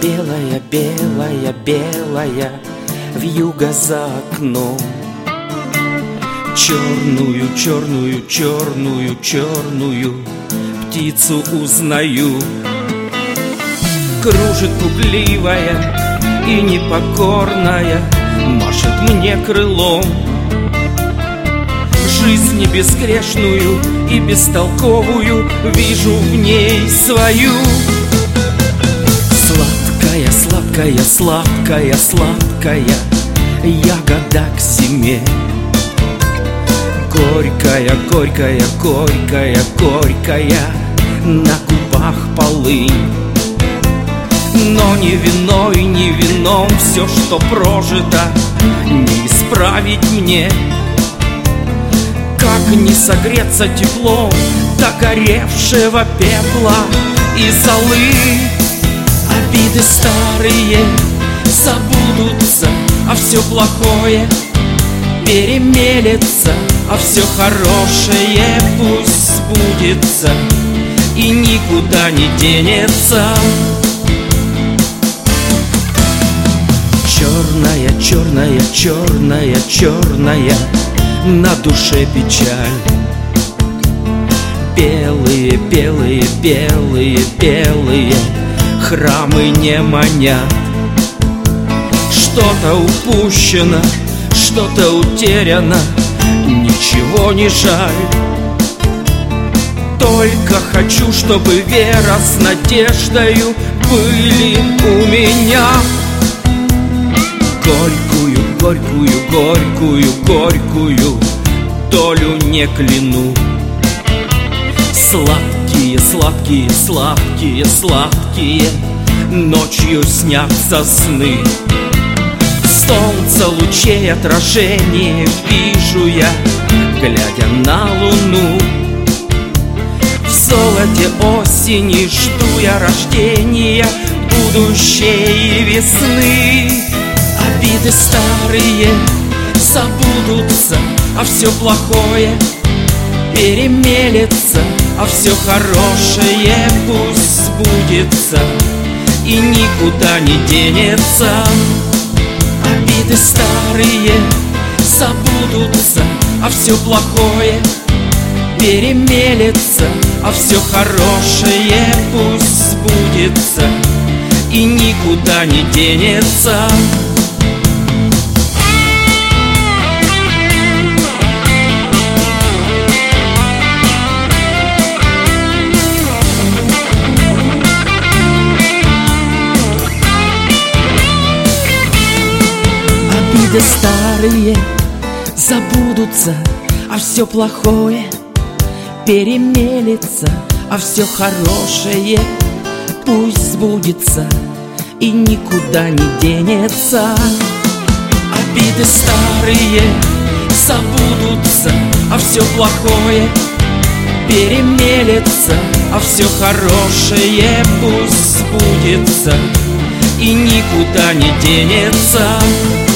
белая, белая, белая вьюга за окном. Черную, черную, черную, черную птицу узнаю. Кружит пугливая и непокорная, машет мне крылом. Жизнь безгрешную и бестолковую вижу в ней свою. Сладкая, сладкая, сладкая, сладкая ягода к зиме. Горькая, горькая, горькая, горькая на губах полынь. Но ни виной, ни вином все, что прожито, не исправить мне. Как не согреться теплом догоревшего пепла и золы? Обиды старые забудутся, а все плохое перемелется, а все хорошее пусть сбудется и никуда не денется. Черная, черная, черная, черная на душе печаль. Белые, белые, белые, белые храмы не манят. Что-то упущено, что-то утеряно, ничего не жаль. Только хочу, чтобы вера с надеждою были у меня. Горькую, горькую, горькую, горькую долю не кляну. Сладкие, сладкие, сладкие, сладкие ночью снятся сны. Солнце лучей отражение вижу я, глядя на луну. В золоте осени жду я рождения будущей весны. Обиды старые забудутся, а все плохое перемелется, а все хорошее пусть сбудется и никуда не денется. Обиды старые забудутся, а все плохое перемелется, а все хорошее пусть сбудется и никуда не денется. Обиды старые забудутся, а все плохое перемелется, а все хорошее пусть сбудется и никуда не денется. Обиды старые забудутся, а все плохое перемелется, а все хорошее пусть сбудется и никуда не денется.